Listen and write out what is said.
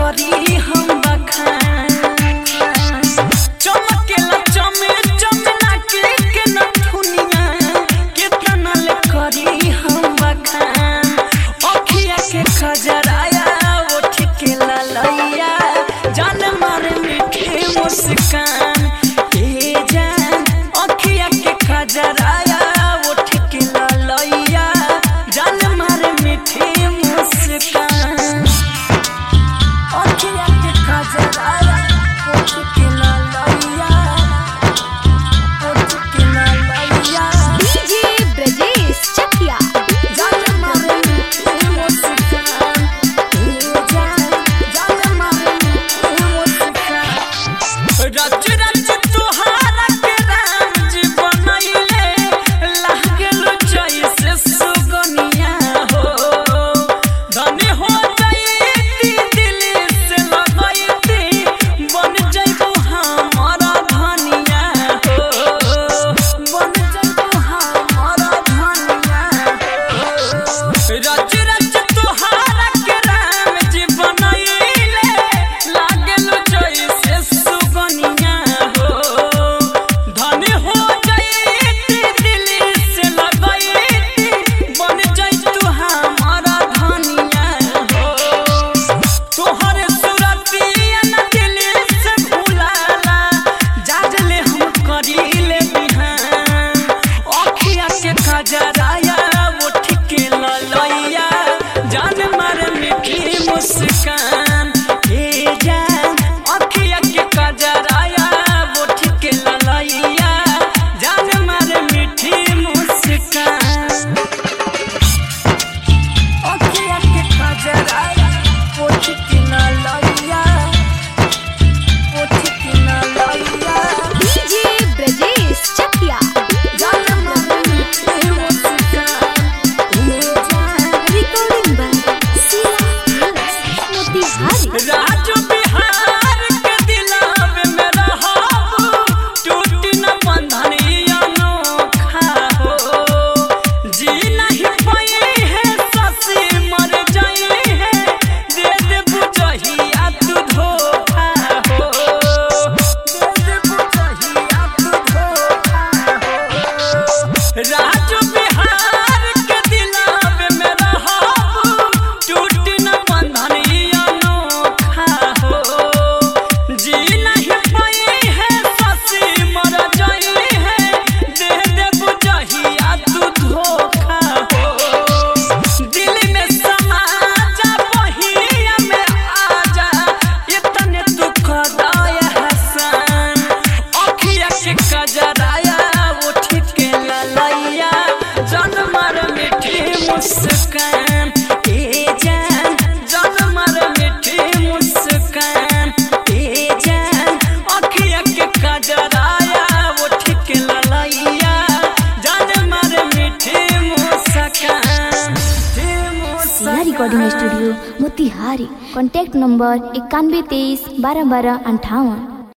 करी हम बखान चमकेला चमना के नथुनिया कितना ले करी हम बखान अखिया के खजराया ओठ के ललैया जान मारे मीठी मुस्कान ए जान अखिया के खजराया ओठ के ललैया जान मारे मीठी मुस्कान अखिया के खजराया ओठ के ललैया डीजे ब्रजेश चकिया जान मारे मीठी मुस्कान जान मारे मीठी मुस्कान रच रच तोहारा के राम जी बनैले लागल जैसे सुगनिया हो धनी हो जाईती दिल से लगैती बन जाइबो हमारा धनिया हो बन जाइबो हमारा धनिया हो रच रच तोहारा के राम जी बनैले लागल जैसे सुगनिया हो धनी हो जाईती दिल से लगैती बन जाइतु हमारा धनिया हो तोहरे सूरतिया न दिल से भुलाला जाजले हम करीले बिहान अखिया के खजराया ओठ के ललैया जान मारे मीठी मुस्कान ए जान अखिया के खजराया ओठ के ललैया जान मारे मीठी मुस्कान अखिया के खजराया ओठ के ललैया ओठ के ललैया डीजे ब्रजेश चकिया जान मारे मीठी मुस्कान ए जान रिकॉर्डिंग बाय सिया मोतिहारी राजू बिहार के दिलावे में रहबू टूटी न बंधनी अनोखा हो जी नहीं पाई है ससी मर जाई है दे दे बुझहिया तू धोखा हो दे दे बुझहिया तू धोखा हो राजू बिहार के दिलावे में रहबू टूटी न बंधनी अनोखा हो जी नहीं पाई है ससी मर जाई है दे दे बुझहिया तू धोखा हो दिल में समा जा बहिया में आ जा इतने दुख दाया हसन अखिया के कजराया ओठ के ललैया जान मार मीठी मुस्कान ए जान जान मार मीठी मुस्कान ए जान अखिया के कजराया ओठ के ललैया जान मार मीठी मुस्कान Siya recording studio Motihari contact number 91 23 12 12 58।